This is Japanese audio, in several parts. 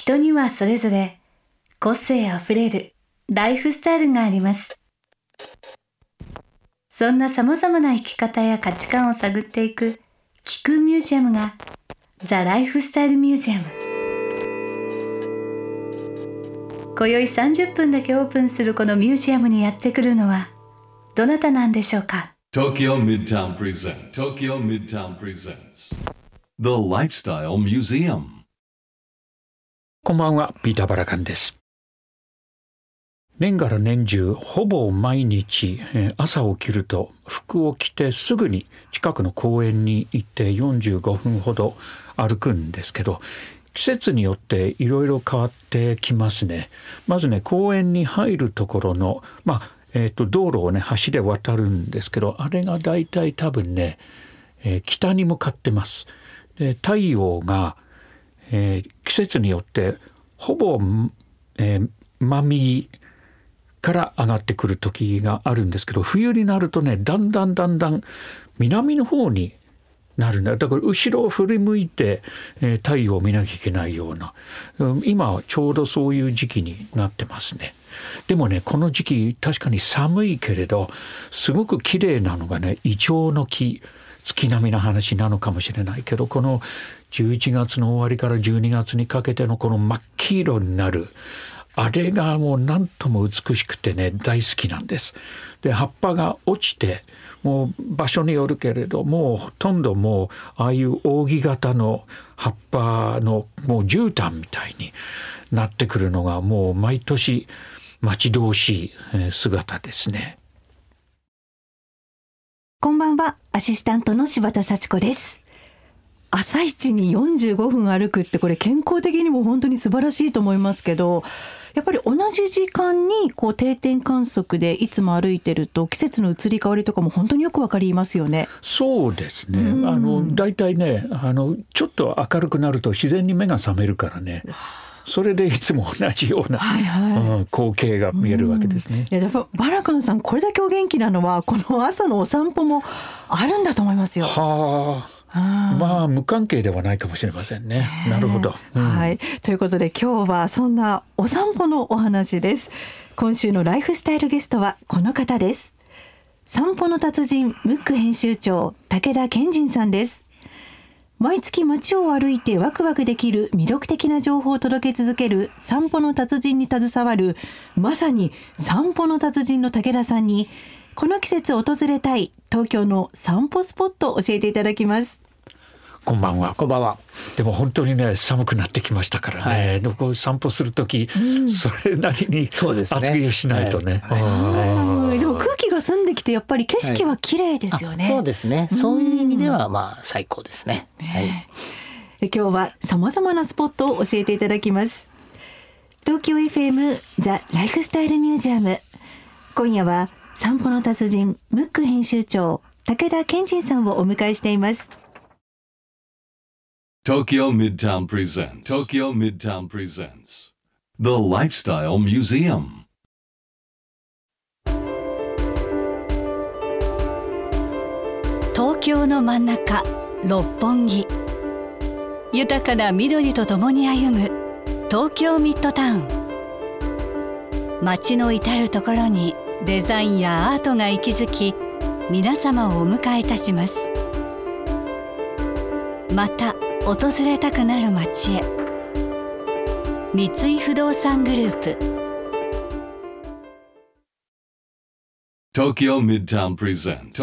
人にはそれぞれ個性あふれるライフスタイルがあります。そんな様々な生き方や価値観を探っていく聞くミュージアムがザ・ライフスタイルミュージアム。今宵30分だけオープンするこのミュージアムにやってくるのはどなたなんでしょうか。 Tokyo Midtown presents The Lifestyle Museum。 こんばんは、ピーター・バラカンです。年がら年中ほぼ毎日朝起きると服を着てすぐに近くの公園に行って45分ほど歩くんですけど、季節によっていろいろ変わってきますね。まずね、公園に入るところの道路をね橋で渡るんですけど、あれがだいたい多分ね、北に向かってます。で、太陽が、季節によってほぼ、真右から上がってくる時があるんですけど、冬になるとねだんだん南の方になるんだ。だから後ろを振り向いて、太陽を見なきゃいけないような、今ちょうどそういう時期になってますね。でもね、この時期確かに寒いけれどすごく綺麗なのがね、イチョウの木、月並みな話なのかもしれないけど、この11月の終わりから12月にかけてのこの真っ黄色になるあれがもう何とも美しくてね大好きなんです。で、葉っぱが落ちてもう場所によるけれどもほとんどもうああいう扇形の葉っぱのもう絨毯みたいになってくるのがもう毎年待ち遠しい姿ですね。 こんばんは、アシスタントの柴田幸子です。朝一に45分歩くってこれ健康的にも本当に素晴らしいと思いますけど、やっぱり同じ時間に定点観測でいつも歩いてると季節の移り変わりとかも本当によくわかりますよね。 そうですね、だいたいねちょっと明るくなると自然に目が覚めるからね、それでいつも同じような、光景が見えるわけですね。 いや、やっぱバラカンさんこれだけお元気なのはこの朝のお散歩もあるんだと思いますよ。まあ無関係ではないかもしれませんね。なるほど、 はい、ということで今日はそんなお散歩のお話です。今週のライフスタイルゲストはこの方です。散歩の達人ムック編集長武田健人さんです。毎月街を歩いてワクワクできる魅力的な情報を届け続ける散歩の達人に携わるまさに散歩の達人の武田さんにこの季節訪れたい東京の散歩スポットを教えていただきます。 こんばんは。 こんばんは。 でも本当にね寒くなってきましたからね、こう散歩するとき、それなりに厚着をしないとね。 寒い。でも空気が澄んできてやっぱり景色は綺麗ですよね。 そうですね、そういう意味では最高ですね。 今日はさまざまなスポットを教えていただきます。東京 FM ザ・ライフスタイルミュージアム、今夜は散歩の達人ムック編集長武田健人さんをお迎えしています。 Tokyo Midtown presents The Lifestyle Museum。 東京の真ん中六本木、豊かな緑とともに歩む東京ミッドタウン。街の至るところにデザインやアートが息づき、皆様をお迎えいたします。また訪れたくなる街へ、三井不動産グループ。 Tokyo Midtown presents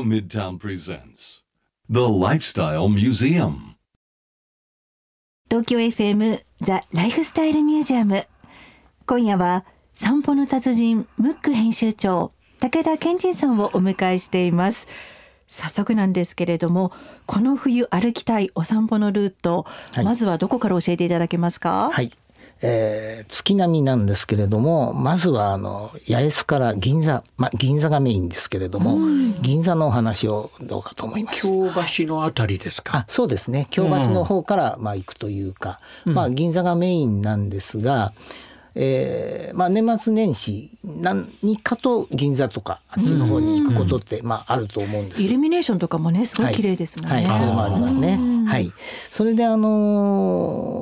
The Lifestyle Museum。 東京 FM ザ・ライフスタイルミュージアム、今夜は散歩の達人ムック編集長武田健人さんをお迎えしています。早速なんですけれども、この冬歩きたいお散歩のルート、まずはどこから教えていただけますか。 はい、月並みなんですけれども、まずは八重洲から銀座、銀座がメインですけれども、銀座のお話をどうかと思います。 京橋のあたりですか。 そうですね、京橋の方から行くというか、銀座がメインなんですが、年末年始何かと銀座とかあっちの方に行くことってあると思うんです。 イルミネーションとかもねすごい綺麗ですもんね。 それもありますね。それで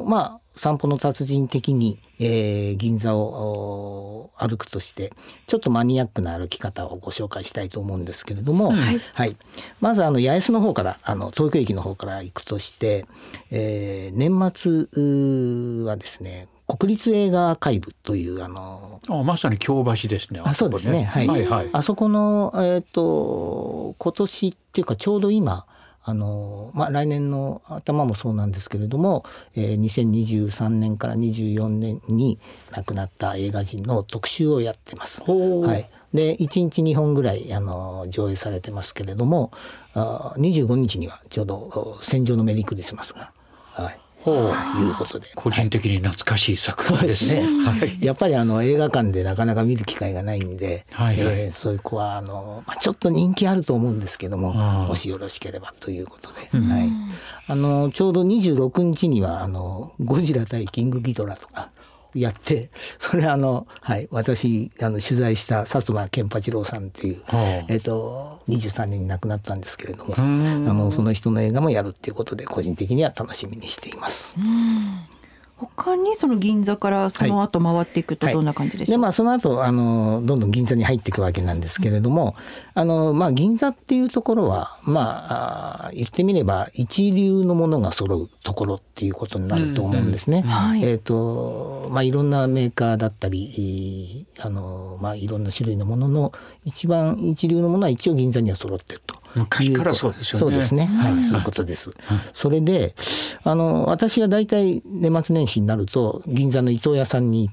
散歩の達人的に、銀座を歩くとしてちょっとマニアックな歩き方をご紹介したいと思うんですけれども、はい、まず八重洲の方から東京駅の方から行くとして、年末はですね国立映画アーカイブというまさに京橋ですね。 そうですね、はいはいはい、あそこの、今年っていうかちょうど今来年の頭もそうなんですけれども、2023年から24年に亡くなった映画人の特集をやってます。はい、で1日2本ぐらい上映されてますけれども、25日にはちょうど戦場のメリークリスマスが、いうことで個人的に懐かしい作品ですね。 やっぱり映画館でなかなか見る機会がないんで、そういう子はちょっと人気あると思うんですけども、もしよろしければということで、ちょうど26日にはゴジラ対キングギドラとかやって、それ私取材した薩摩健八郎さんっていう、23年に亡くなったんですけれども、その人の映画もやるっていうことで個人的には楽しみにしています。 他にその銀座からその後回っていくとどんな感じでしょうか。 でその後どんどん銀座に入っていくわけなんですけれども、銀座っていうところは言ってみれば一流のものが揃うところっていうことになると思うんですね。いろんなメーカーだったりいろんな種類のものの一番一流のものは一応銀座には揃ってると。 昔からそうですよね。 そうですね、そういうことです。それで私はだいたい年末年始になると銀座の糸屋さんに行って、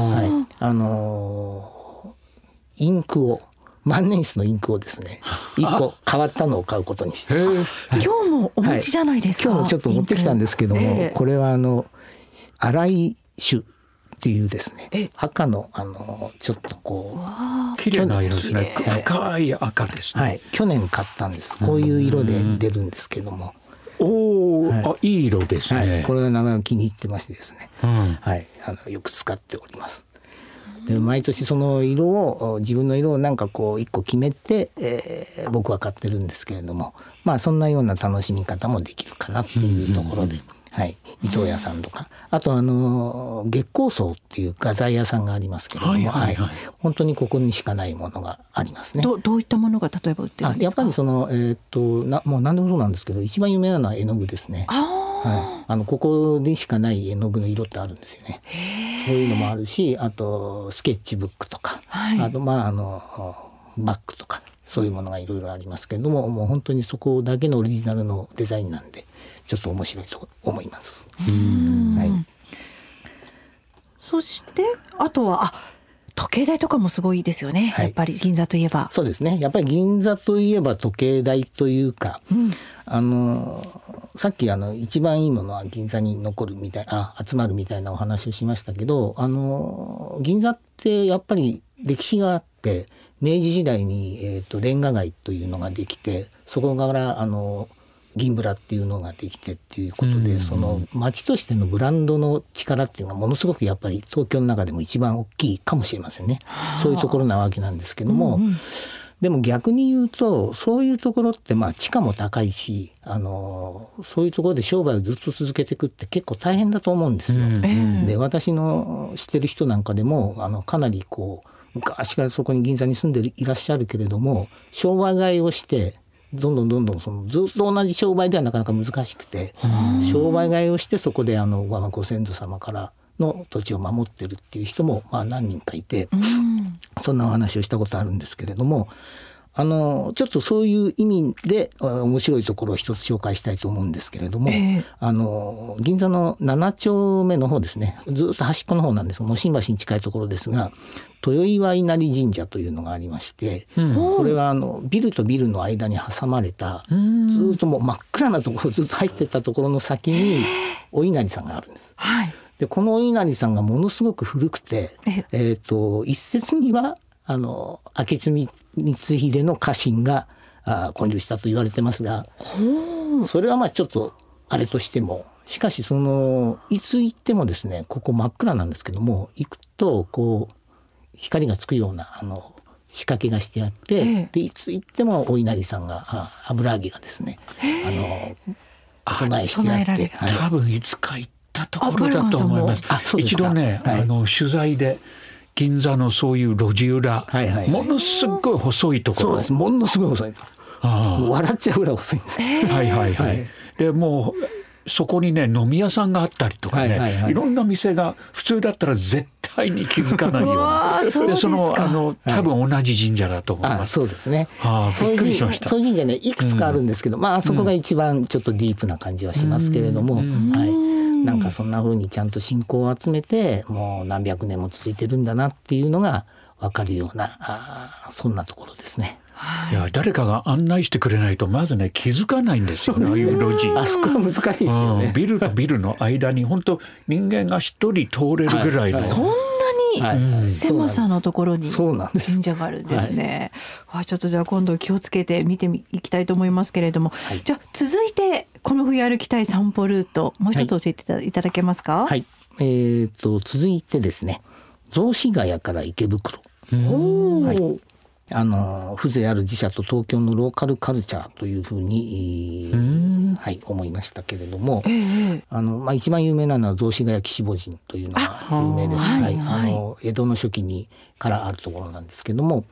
インクを万年筆のインクをですね1個変わったのを買うことにしてます。 今日もお持ちじゃないですか。 今日もちょっと持ってきたんですけども、これは荒井種っていうですね赤のちょっと綺麗な色ですね。 深い赤ですね。 去年買ったんです。こういう色で出るんですけども、 いい色ですね。 これはなかなか気に入ってましてですね、よく使っております。で毎年その色を自分の色をなんか一個決めて、僕は買ってるんですけれども、そんなような楽しみ方もできるかなっていうところで、伊藤屋さんとか、あと月光荘っていう画材屋さんがありますけれども、本当にここにしかないものがありますね。 どういったものが例えば売ってるんですか。 やっぱりもう何でもそうなんですけど、一番有名なのは絵の具ですね。ここでしかない絵の具の色ってあるんですよね。そういうのもあるし、あとスケッチブックとか、あとバッグとかそういうものがいろいろありますけれども、もう本当にそこだけのオリジナルのデザインなんでちょっと面白いと思います。 そしてあとは時計台とかもすごいですよね。やっぱり銀座といえば。 そうですね。やっぱり銀座といえば時計台というか、さっき一番いいものは銀座に残るみたい集まるみたいなお話をしましたけど、銀座ってやっぱり歴史があって、明治時代に、レンガ街というのができて、そこから銀ブラっていうのができてっていうことで、その街としてのブランドの力っていうのがものすごくやっぱり東京の中でも一番大きいかもしれませんね。そういうところなわけなんですけども、でも逆に言うとそういうところって地価も高いし、そういうところで商売をずっと続けていくって結構大変だと思うんですよ。で私の知ってる人なんかでもかなり昔からそこに銀座に住んでいらっしゃるけれども、商売買いをしてどんどんずっと同じ商売ではなかなか難しくて、商売買いをしてそこでご先祖様からの土地を守ってるっていう人も何人かいて、そんなお話をしたことあるんですけれども、ちょっとそういう意味で面白いところを一つ紹介したいと思うんですけれども、銀座の7丁目の方ですね、ずっと端っこの方なんですが、もう新橋に近いところですが、豊岩稲荷神社というのがありまして、これはビルとビルの間に挟まれた、ずっともう真っ暗なところずっと入ってったところの先にお稲荷さんがあるんです。でこのお稲荷さんがものすごく古くて、一説には明智光秀の家臣が建立したと言われてますが、それはちょっとあれとしても、しかしいつ行ってもですね、ここ真っ暗なんですけども、行くと光がつくような仕掛けがしてあって、でいつ行ってもお稲荷さんが油揚げがですねお供えしてあって、 多分いつか行ったたところだと思います。一度ね、取材で銀座のそういう路地裏、ものすごい細いところ、 そうです、ものすごい細いんです。もう笑っちゃうぐらい細いんです。でもうそこにね飲み屋さんがあったりとかね、いろんな店が普通だったら絶対に気づかないようなでその多分同じ神社だと思います。 そうですね。 びっくりしました。 そういう神社ねいくつかあるんですけど、あそこが一番ちょっとディープな感じはしますけれども、なんかそんな風にちゃんと信仰を集めてもう何百年も続いてるんだなっていうのが分かるようなそんなところですね。 いや誰かが案内してくれないとまずね気づかないんですよね。ああいう路地、 あそこは難しいですよね。 ビルとビルの間に本当人間が一人通れるぐらいの、 そんなに狭さのところに神社があるんですね。ちょっとじゃあ今度気をつけて見ていきたいと思いますけれども、じゃあ続いてこの冬歩きたい散歩ルートもう一つ教えていただけますか。 続いてですね、雑司ヶ谷から池袋、風情ある寺社と東京のローカルカルチャーというふうに、思いましたけれども、一番有名なのは雑司ヶ谷岸母神というのが有名です。江戸の初期にからあるところなんですけども、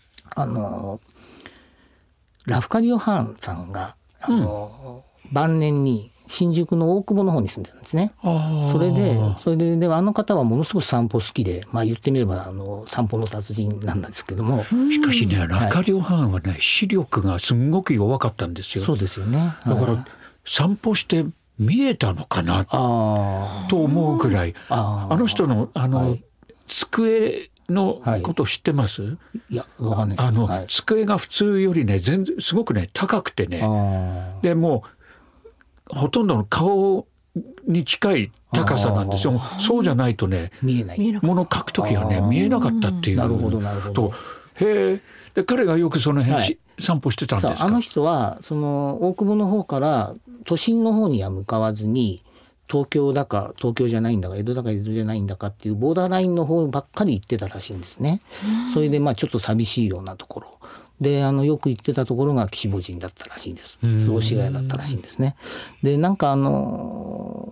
ラフカリオ・ハーンさんが晩年に新宿の大久保の方に住んでるんですね。それであの方はものすごく散歩好きで、言ってみれば散歩の達人なんですけども、 しかしねラフカリオ・ハーンはね視力がすごく弱かったんですよ。 そうですよね。 だから散歩して見えたのかなと思うぐらい、あの人の机のこと知ってます？ いやわかんないです。 机が普通よりね全然すごくね高くてね、でもうほとんどの顔に近い高さなんですよ。そうじゃないとね見えない、 物を描くときはね見えなかったっていう。 なるほどと、で彼がよくその辺、散歩してたんですか？ あの人はその大久保の方から都心の方には向かわずに、東京だか東京じゃないんだか江戸だか江戸じゃないんだかっていうボーダーラインの方ばっかり行ってたらしいんですね。それでちょっと寂しいようなところでよく行ってたところが岸母神だったらしいんです。雑司ヶ谷だったらしいんですね。でなんかお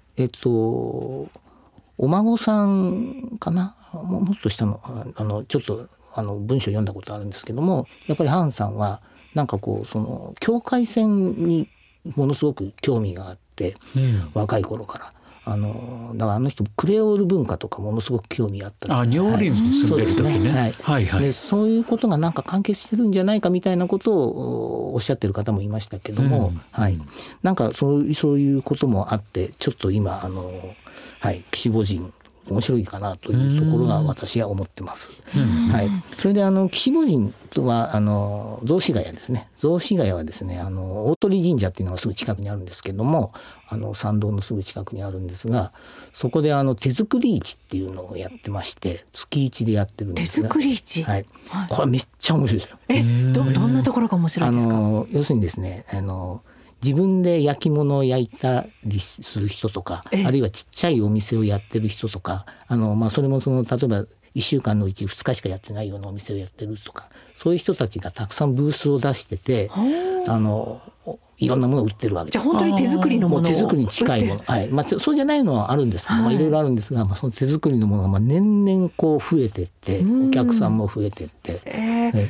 孫さんかな、もっと下のちょっと文章読んだことあるんですけども、やっぱりハンさんはなんかその境界線にものすごく興味があって、若い頃からだからあの人クレオール文化とかものすごく興味あったニューオーリンズに住んでる時ね。 でそういうことがなんか関係してるんじゃないかみたいなことをおっしゃってる方もいましたけども、なんかそういうこともあってちょっと今岸母神面白いかなというところが私は思ってます。それで岸母神とは雑司ヶ谷ですね。雑司ヶ谷はですね大鳥神社っていうのがすぐ近くにあるんですけども、参道のすぐ近くにあるんですが、そこで手作り市っていうのをやってまして、月1でやってるんですが、 手作り市、 これめっちゃ面白いですよ。 どんなところが面白いですか？ 要するにですね自分で焼き物を焼いたりする人とか、あるいはちっちゃいお店をやってる人とか、それも例えば1週間のうち2日しかやってないようなお店をやってるとか、そういう人たちがたくさんブースを出してて、いろんなものを売ってるわけです。 じゃあ本当に手作りのものを手作りに近いもの、そうじゃないのはあるんですけど、いろいろあるんですが、その手作りのものが年々増えてって、お客さんも増えてって、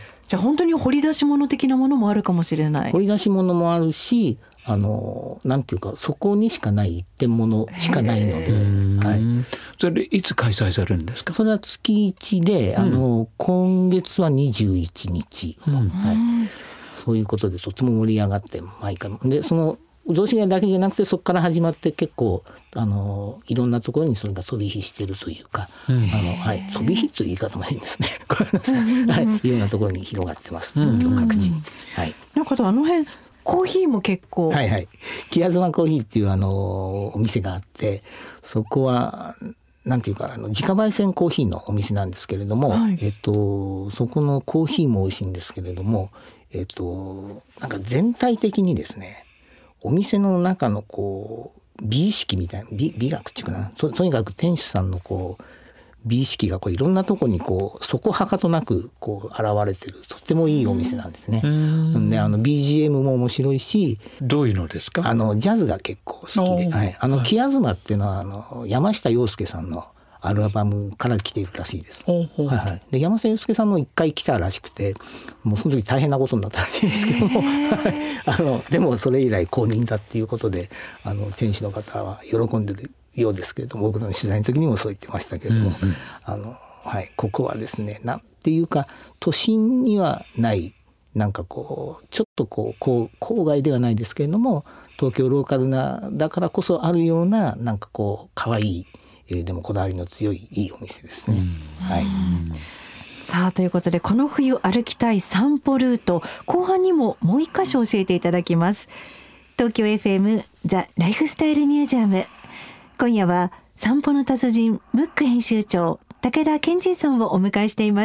じゃあ本当に掘り出し物的なものもあるかもしれない。 掘り出し物もあるし、なんていうかそこにしかない一点物しかないので、 それでいつ開催されるんですか？ それは月1で、今月は21日、そういうことでとても盛り上がって毎回で、その雑司ヶ谷だけじゃなくてそこから始まって結構いろんなところにそれが飛び火してるというか、飛び火という言い方も変ですね。いろんなところに広がってます、東京各地に。 なんか辺コーヒーも結構木屋妻コーヒーっていうお店があって、そこはなんていうか自家焙煎コーヒーのお店なんですけれども、そこのコーヒーも美味しいんですけれども、なんか全体的にですね、お店の中の美意識みたいな美学っていうかな、とにかく店主さんの美意識がこういろんなとこにこうそこはかとなくこう現れてるとってもいいお店なんですね。でBGM も面白いし、 どういうのですか？ ジャズが結構好きで、はい、木東っていうのは山下洋輔さんのアルバムから来ているらしいです。はいはい、で山下洋輔さんも一回来たらしくて、もうその時大変なことになったらしいんですけどもでもそれ以来公認だっていうことで店主の方は喜んでるようですけれども、僕の取材の時にもそう言ってましたけれども、はい、ここはですね、なんていうか都心にはないなんかこうちょっとこう郊外ではないですけれども、東京ローカルなだからこそあるようななんかこう可愛いでもこだわりの強いいいお店ですね。はい。 さあということで、この冬歩きたい散歩ルート、後半にももう一箇所教えていただきます。東京 FM ザ・ライフスタイルミュージアム、今夜は散歩の達人ムック編集長武田健人さんをお迎えしています。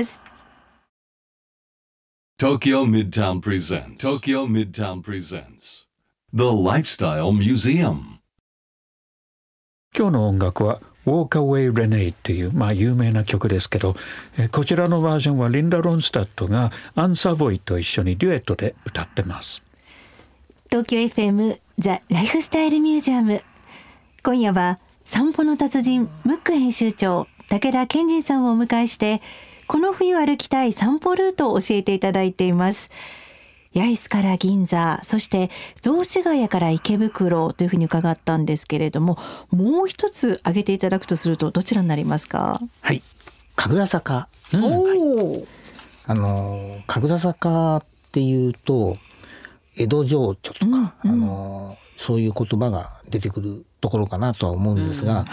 Tokyo Midtown presents The Lifestyle Museum. 今日の音楽はWalk Away Renee っていう、有名な曲ですけど、こちらのバージョンはリンダ・ロンスタッドがアン・サボイと一緒にデュエットで歌ってます。 東京 FM ザ・ライフスタイルミュージアム、今夜は散歩の達人ムック編集長武田健人さんをお迎えして、この冬歩きたい散歩ルートを教えていただいています。八重洲から銀座、そして雑司ヶ谷から池袋というふうに伺ったんですけれども、もう一つ挙げていただくとするとどちらになりますか？ はい、神楽坂。神楽坂っていうと江戸情緒とか、そういう言葉が出てくるところかなとは思うんですが、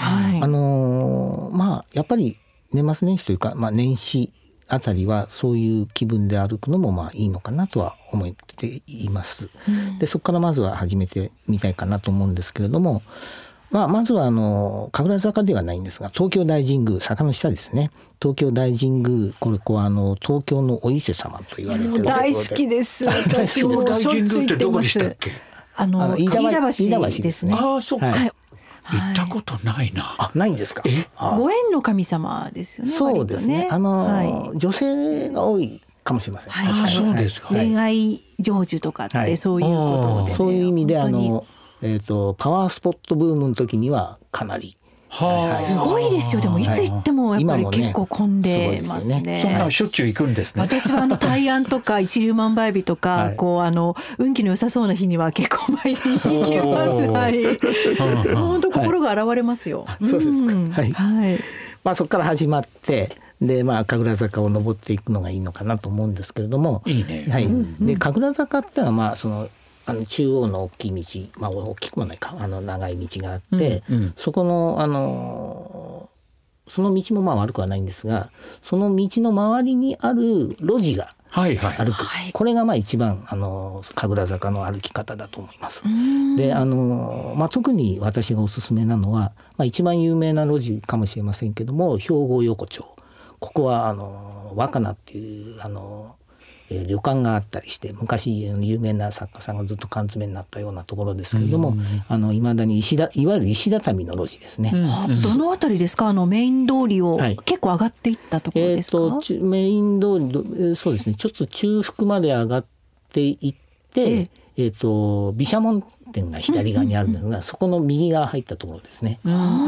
やっぱり年末年始というか、年始あたりはそういう気分で歩くのもいいのかなとは思っています。でそこからまずは始めてみたいかなと思うんですけれども、まずは神楽坂ではないんですが、東京大神宮、坂の下ですね。東京大神宮、こは東京のお伊勢様と言われているところで大好きです。私もしょっちゅう行ってます。飯田橋ですね。 そうか、行ったことないな。 ないんですか？ ご縁の神様ですよね。 そうですね。女性が多いかもしれません。 そうですか。 恋愛成就とかってそういうことで、 そういう意味でパワースポットブームの時にはかなりすごいですよ。でもいつ行ってもやっぱり結構混んでますね。 そんなしょっちゅう行くんですね。 私は大安とか一粒万倍日とか、運気の良さそうな日には結構前に行きます。はい。本当心が洗われますよ。 そうですか。はい。そこから始まってで神楽坂を登っていくのがいいのかなと思うんですけれども、 いいね。 はい。で神楽坂ってのは中央の大きい道、大きくもないか長い道があって、そこのその道も悪くはないんですが、その道の周りにある路地が歩く、これが一番神楽坂の歩き方だと思います。で特に私がおすすめなのは、一番有名な路地かもしれませんけども、兵庫横丁。ここは若菜っていう旅館があったりして、昔有名な作家さんがずっと缶詰になったようなところですけれども、未だにいわゆる石畳の路地ですね。 どのあたりですか？メイン通りを結構上がっていったところですか？ メイン通り、そうですね、ちょっと中腹まで上がっていって、毘沙門店が左側にあるんですが、そこの右側入ったところですね。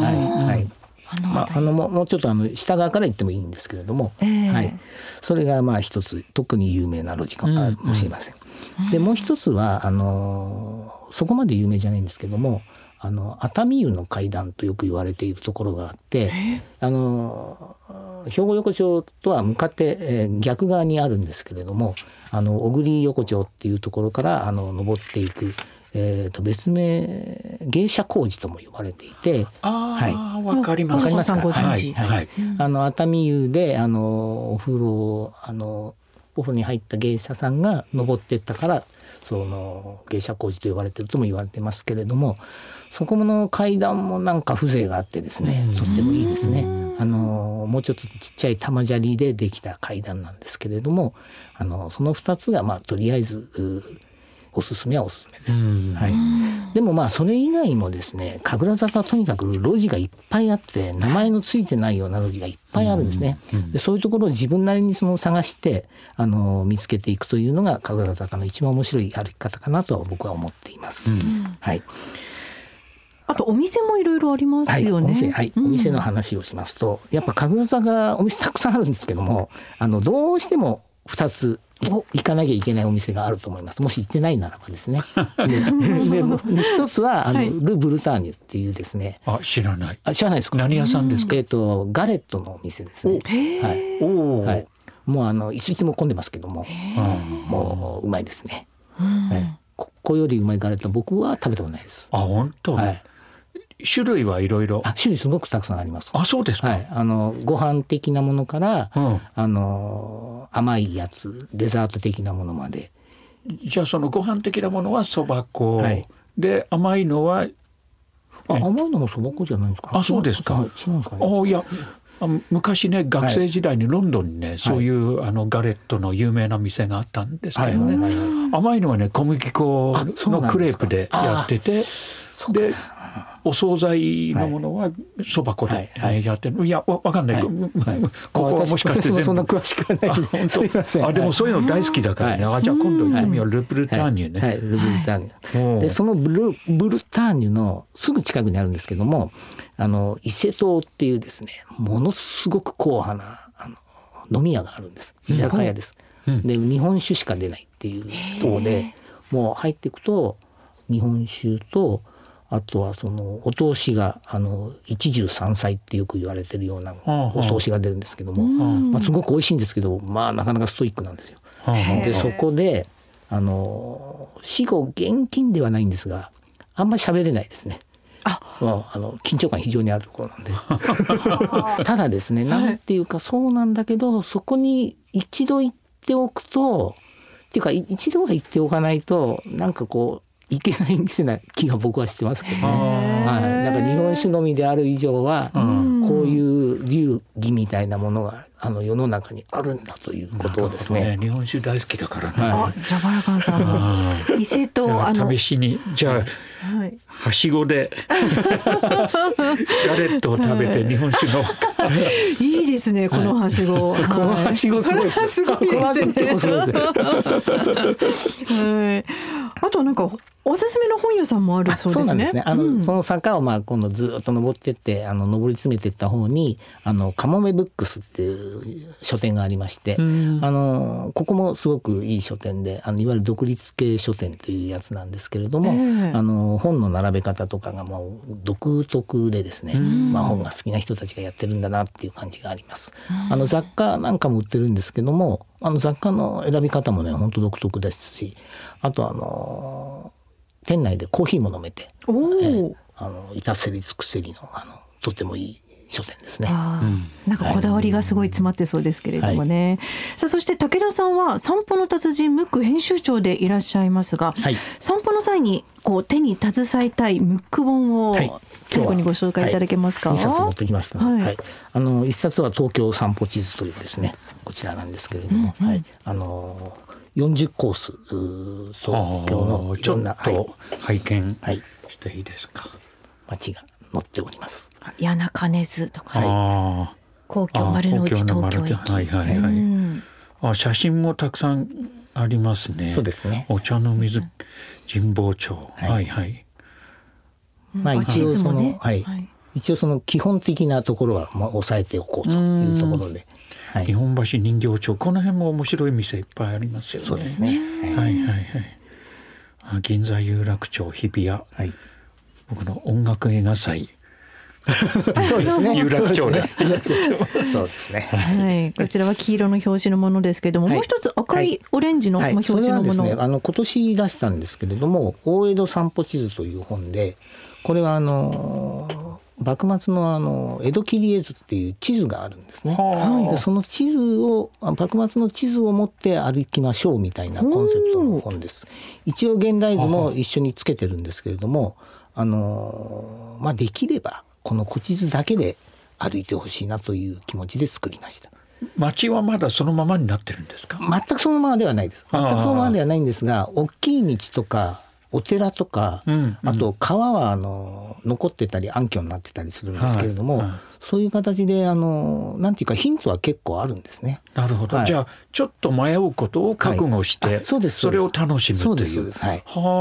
もうちょっと下側から行ってもいいんですけれども、それが一つ特に有名な路地かもしれません。でもう一つはそこまで有名じゃないんですけども、熱海湯の階段とよく言われているところがあって、兵庫横丁とは向かって、逆側にあるんですけれども、小栗横丁っていうところから登っていく別名芸者工事とも呼ばれていて、 わかります。 熱海湯でお風呂に入った芸者さんが登っていったから、その芸者工事と呼ばれているとも言われてますけれども、そこの階段もなんか風情があってですね、とってもいいですね。もうちょっとちっちゃい玉砂利でできた階段なんですけれども、その2つがとりあえずおすすめはおすすめです。はい、でもまあそれ以外もですね、神楽坂はとにかく路地がいっぱいあって、名前のついてないような路地がいっぱいあるんですね。でそういうところを自分なりにその探して見つけていくというのが神楽坂の一番面白い歩き方かなと僕は思っています。はい。 あとお店もいろいろありますよね。 お店の話をしますと、やっぱ神楽坂お店たくさんあるんですけども、どうしても2つ行かなきゃいけないお店があると思います。もし行ってないならばですね。で一つはル・ブルターニュっていうですね。 知らない。 知らないですか。 何屋さんですか。 ガレットのお店ですね。はい。もういつ行っても混んでますけども、もううまいですね。ここよりうまいガレット僕は食べたことないです。 本当。はい。種類はいろいろ。 種類すごくたくさんあります。 そうですか。はい、 ご飯的なものから、甘いやつ、デザート的なものまで。 じゃあそのご飯的なものはそば粉、で甘いのは甘いのもそば粉じゃないんですか。 そうですか。 違うんですかね。 いや昔ね、学生時代にロンドンにね、そういうガレットの有名な店があったんですけどね、甘いのはね小麦粉のクレープでやってて、でお惣菜のものはそば粉でやってる。いやわかんない、ここはもしかして全部そんな詳しくはないすいません。 でもそういうの大好きだからね、じゃあ今度行ってみよう。ル・ブルターニュね。 ル・ブルターニュで、そのブルターニュのすぐ近くにあるんですけども、伊勢島っていうですね、ものすごく硬派な飲み屋があるんです。居酒屋です。で日本酒しか出ないっていうところで、もう入っていくと日本酒と、あとはそのお通しが一汁三菜ってよく言われてるようなお通しが出るんですけども、すごく美味しいんですけど、なかなかストイックなんですよ。でそこで死後現金ではないんですが、あんまり喋れないですね。緊張感非常にあるところなんでただですね、なんていうかそうなんだけど、そこに一度行っておくとっていうか、一度は行っておかないとなんかこういけない店な気が僕はしてますけどね。なんか日本酒飲みである以上は、こういう流儀みたいなものが世の中にあるんだということをですね。 日本酒大好きだからね。 じゃバラカンさんも伊勢と試しにじゃあ、はしごでガレットを食べて日本酒のいいですね、このはしご。 このはしごすごいですね。 すごいですね。あとなんかおすすめの本屋さんもあるそうですね。 そうなんですね。その坂を今度ずっと登ってって登り詰めていった方にカモメブックスっていう書店がありまして、ここもすごくいい書店でいわゆる独立系書店というやつなんですけれども、本の並べ方とかがもう独特でですね、本が好きな人たちがやってるんだなっていう感じがあります。雑貨なんかも売ってるんですけども、雑貨の選び方もね本当独特ですし、あと店内でコーヒーも飲めて、至せり尽くせりのとてもいい書店ですね。 なんかこだわりがすごい詰まってそうですけれどもね。さあそして武田さんは散歩の達人ムック編集長でいらっしゃいますが、散歩の際に手に携えたいムック本を最後にご紹介いただけますか。 2冊持ってきましたので、1冊は東京散歩地図というですね、こちらなんですけれども、40コース東京のいろんなちょっと拝見していいですか。 街が載っております。 谷中根津とか、皇居丸の内東京駅、 写真もたくさんありますね。 そうですね。 お茶の水神保町、 一応その基本的なところは押さえておこうというところで、 日本橋人形町、この辺も面白い店いっぱいありますよね。 そうですね。 銀座有楽町日比谷、僕の音楽映画祭そうですね。 有楽町で。 そうですね。 こちらは黄色の表紙のものですけれども、もう一つ赤いオレンジの表紙のもの。 今年出したんですけれども、大江戸散歩地図という本で、これは幕末の江戸切絵図っていう地図があるんですね。でその地図を幕末の地図を持って歩きましょうみたいなコンセプトの本です。一応現代図も一緒につけてるんですけれども、できればこの古地図だけで歩いてほしいなという気持ちで作りました。 町はまだそのままになってるんですか？ 全くそのままではないです。全くそのままではないんですが、大きい道とかお寺とか、あと川は残ってたり暗渠になってたりするんですけれども、そういう形でなんていうかヒントは結構あるんですね。 なるほど、じゃあちょっと迷うことを覚悟して、それを楽しむという。 そうですそうです。はい。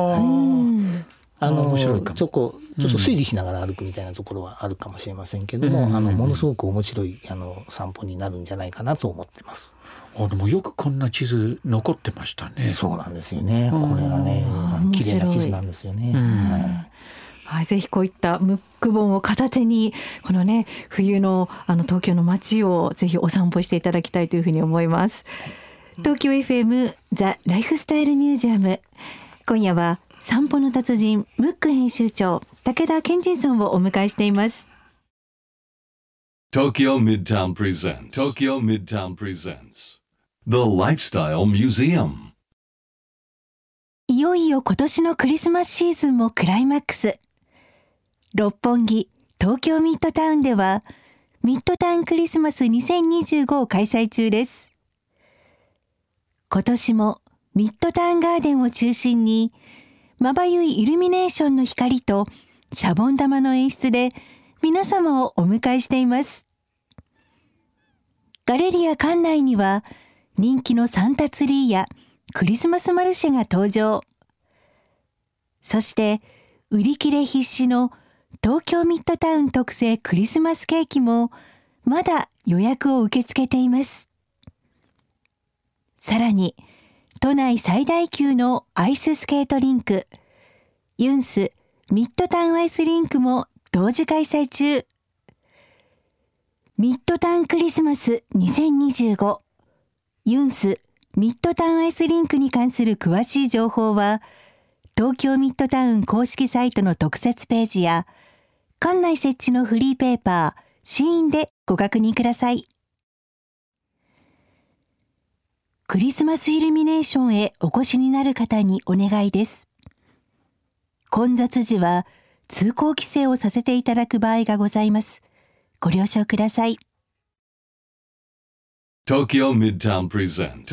面白いかも。 ちょっと推理しながら歩くみたいなところはあるかもしれませんけども、ものすごく面白い散歩になるんじゃないかなと思ってます。 でもよくこんな地図残ってましたね。 そうなんですよね。これがね、綺麗な地図なんですよね。 はい、ぜひこういったムック本を片手にこのね冬の東京の街をぜひお散歩していただきたいというふうに思います。東京 FM ザ・ライフスタイルミュージアム、今夜は散歩の達人ムック編集長武田健人さんをお迎えしています。 Tokyo Midtown presents The Lifestyle Museum。 いよいよ今年のクリスマスシーズンもクライマックス。六本木東京ミッドタウンではミッドタウンクリスマス2025を開催中です。今年もミッドタウンガーデンを中心にまばゆいイルミネーションの光とシャボン玉の演出で皆様をお迎えしています。ガレリア館内には人気のサンタツリーやクリスマスマルシェが登場。そして売り切れ必至の東京ミッドタウン特製クリスマスケーキもまだ予約を受け付けています。さらに都内最大級のアイススケートリンクユンスミッドタウンアイスリンクも同時開催中。ミッドタウンクリスマス2025ユンスミッドタウンアイスリンクに関する詳しい情報は東京ミッドタウン公式サイトの特設ページや館内設置のフリーペーパーシーンでご確認ください。クリスマスイルミネーションへお越しになる方にお願いです。混雑時は通行規制をさせていただく場合がございます。ご了承ください。 Tokyo Midtown presents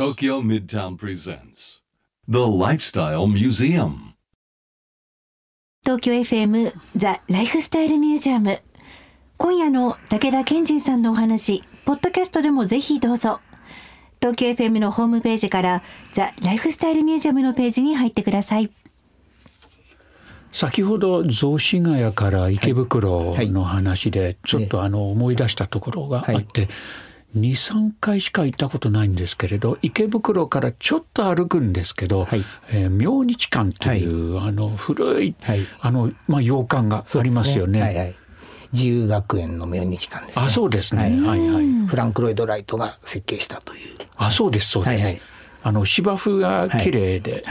The Lifestyle Museum。 東京 FM ザ・ライフスタイルミュージアム、今夜の武田健人さんのお話ポッドキャストでもぜひどうぞ。東京 FM のホームページからザ・ライフスタイルミュージアムのページに入ってください。 先ほど雑司ヶ谷から池袋の話でちょっと思い出したところがあって、2、3回しか行ったことないんですけれど、池袋からちょっと歩くんですけど、明日館という古い洋館がありますよね。 自由学園の明日館ですね。 そうですね。 フランク・ロイド・ライトが設計したという。 そうですそうです。芝生が綺麗で。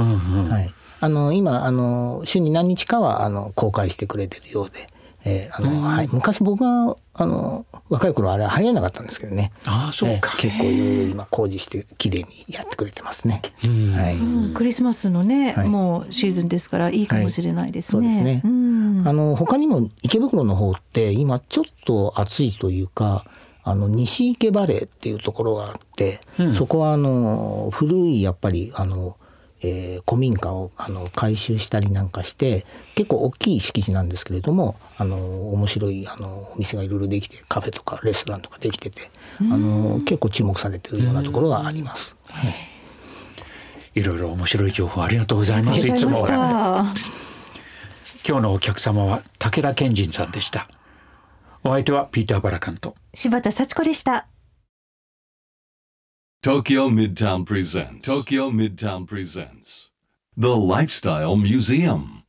今週に何日かは公開してくれてるようで、昔僕が若い頃あれ入れなかったんですけどね。 そうか。 結構いろいろ今工事して綺麗にやってくれてますね。 クリスマスのね、もうシーズンですからいいかもしれないですね。 そうですね。他にも池袋の方って今ちょっと暑いというか、西池バレーっていうところがあって、そこは古いやっぱり古民家を改修したりなんかして結構大きい敷地なんですけれども、面白いお店がいろいろできて、カフェとかレストランとかできてて、結構注目されているようなところがあります。 いろいろ面白い情報ありがとうございます。いつも今日のお客様は武田健人さんでした。お相手はピーター・バラカンと柴田幸子でした。 Tokyo Midtown presents The Lifestyle Museum。